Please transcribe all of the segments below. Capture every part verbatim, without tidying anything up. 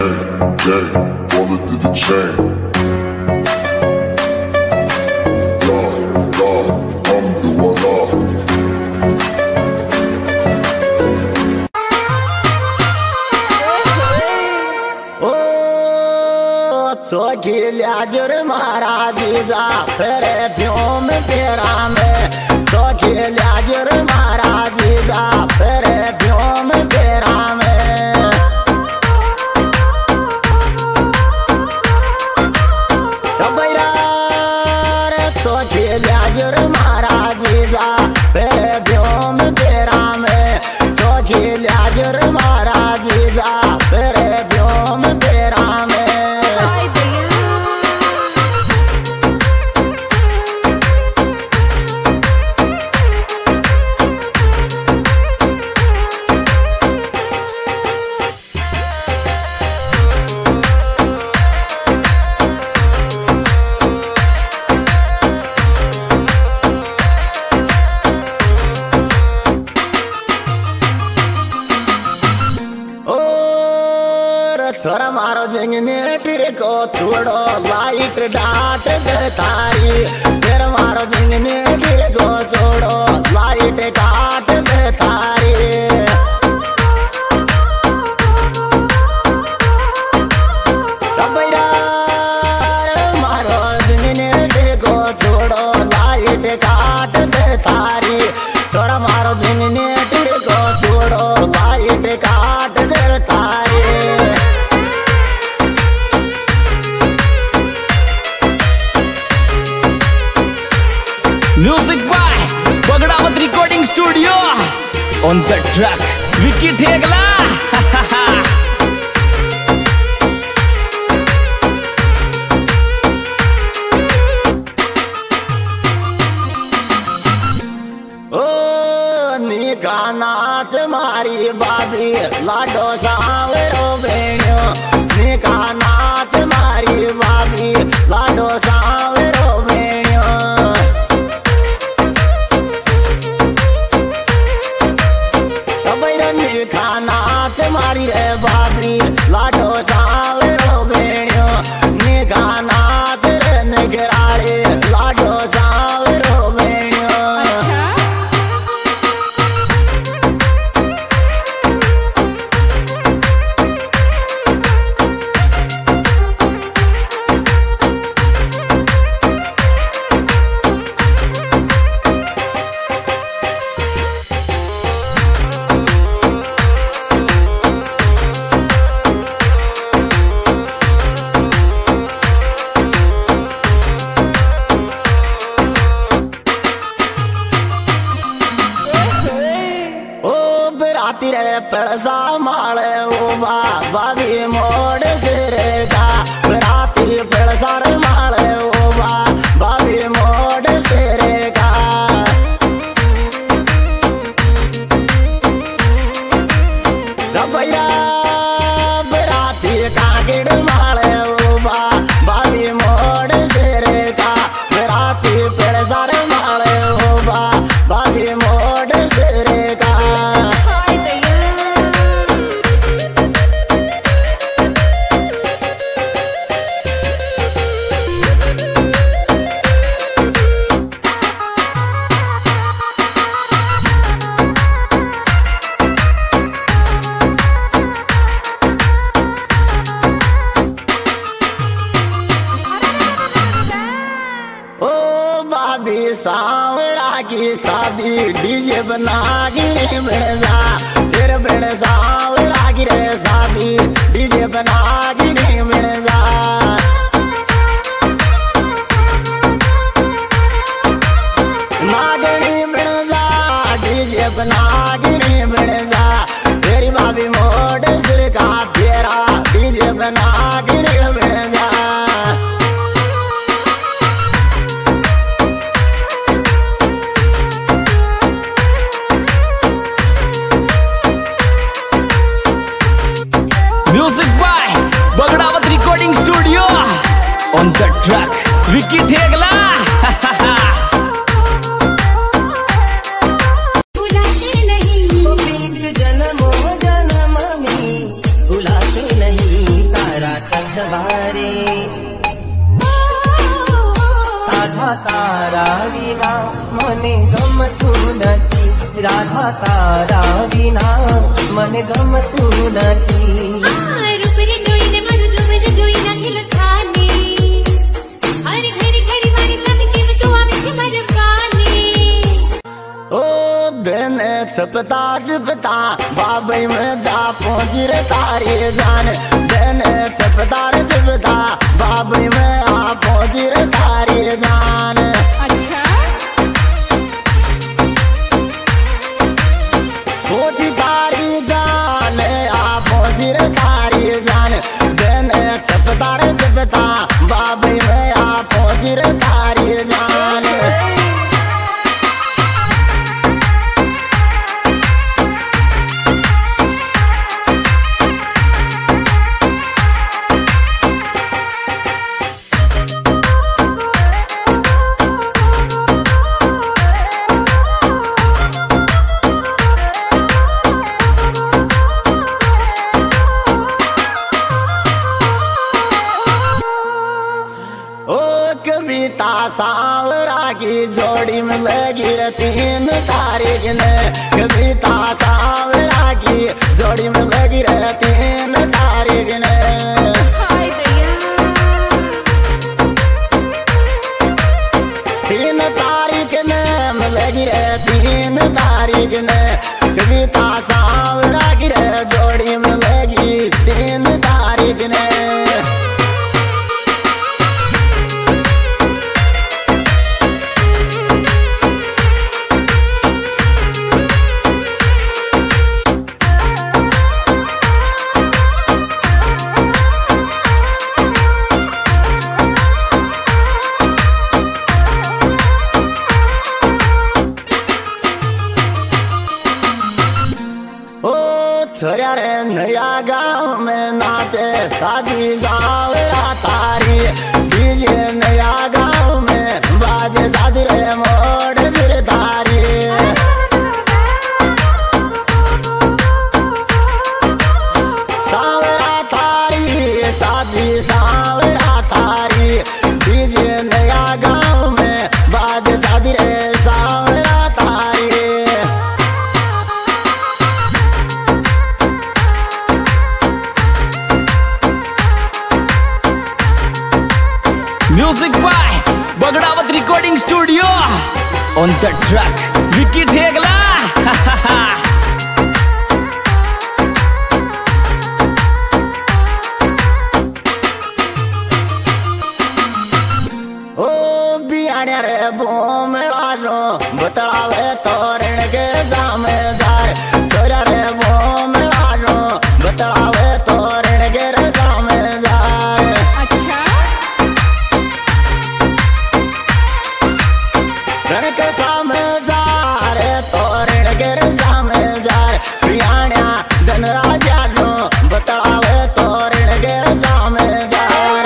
खिल्याजुर महाराजी जा फिर व्योम पेरा में तो खिल्याजुर महाराजी जा फिर व्योम पेरा में रबैरा रे तो खिल्याजुर महाराजी जा फिर व्योम पेरा में तो खिल्याजुर महाराजी जा फिर व्योम पेरा में छोरा मारो जिंगने टिरे को छोड़ो लाइट डाट दे तारी तेरा मारो जिंगने टिरे को छोड़ो लाइट काट दे तारी रबैरा मारो जिंगने टिरे को छोड़ो लाइट काट दे तारी छोरा मारो जिंगने टिरे को छोड़ो लाइट काट दे तारी Music by Bagdavat Recording Studio. On the track, Vicky Thegla. ओ निका नाच मारी बाबी लाडो सावरो बेणो निका नाच मारी बाबी लाडो सावरो बेणो निका नाच मारी रे बाबी लाडो सावरो बेणो निका नाच रे निगराड़े लाडो सावरो बेणो रे पड़सा माले उबा बाबी मोड़ सिरे का राती पड़सा माले उबा बाबी मोड़ सिरे का रबैया राती कागिड़ माले उबा बाबी मोड़ सिरे का राती पड़सा माले उबा बाबी मोड़ सिरे का सावरा की शादी डीजे बना गिरी बेड़जा फिर बेड़ सावरा की रे शादी डीजे बना गिरी बेड़जा नागणी बेड़जा डीजे बना गिरी बेड़जा तेरी भाभी मोड़ सिर का फेरा डीजे बना गिरी Bedja Music by Bagdavat Recording Studio. On the track, Vicky Thegla. जन्मों जन्म में भुलाशे नहीं तारा विना मने गमતું નથી રાધા તારા વિના મને ગમતું નથી રૂપરે જોઈને મારું રૂપરે જોઈ નાખેલ ખાને હર ઘડી ઘડી મારી સામે કેમ તું આવે છે મારા કાને ओ दिन छपता छपता बाबई में जा पहुंची रे तारी जान दिन छपता रे छपता बाबई में आ पहुंची रे तारी जान अच्छा पहुंची तारी जान आ पहुंची रे तारी जान दिन छपता रे छपता बाबई में आ पहुंची रे तारी जान कविता सावरा की जोड़ी में लगी रे तीन तारीख ने कविता सावरा की जोड़ी में लगी रे तीन तारीख ने हाय दैया तीन तारीख ने लगी रे तीन तारीख ने कविता सावरा की रे जोड़ी में लगी तीन तारीख ने छोरा रे नया गाँव में नाचे शादी जावरा तारी डीजे नया गाँव में बाजे शादी रे मोड़ गिर तारी सावरा तारी शादी सावरा तारी डीजे नया गाँव में बाजे शादी रे सावरा तारी Music by Bagdawat Recording Studio. On the track, Vicky Thegla. ओ बियाने रे बोम लाजो बतलावे तोरण के सामेदार छोरा रे बोम लाजो बतलावे तोरण के रे सामेदार अच्छा रण के सामेदार तोरण के रे सामेदार बियाणा धनराजा जो बतलावे तोरण के सामेदार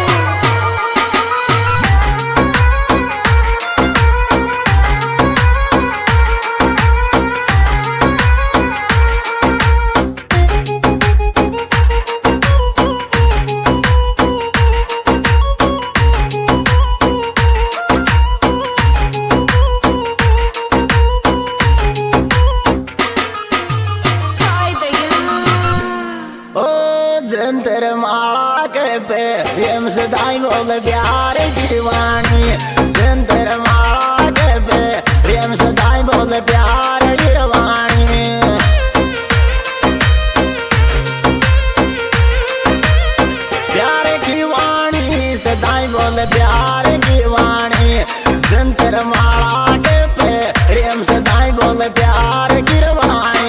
हाय दैया ओ जंतर माला के पे प्रेम से दाई बोले प्यार की वाणी जंतर माला के पे प्रेम से दाई बोले प्यार की वाणी प्यार की वाणी से दाई बोले प्यार की वाणी जंतर माला के पे प्रेम से दाई बोले प्यार की वाणी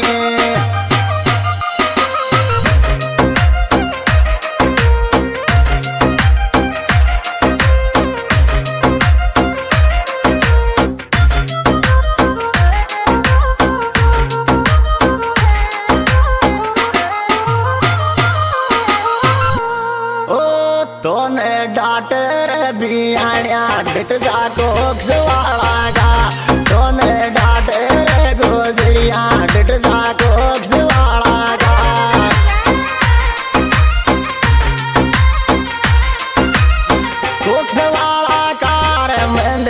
तोने डाटर बियाणिया डिट जा कोक्स वाला गा तोने डाटर गोजरिया डिट जा कोक्स वाला गा कोक्स वाला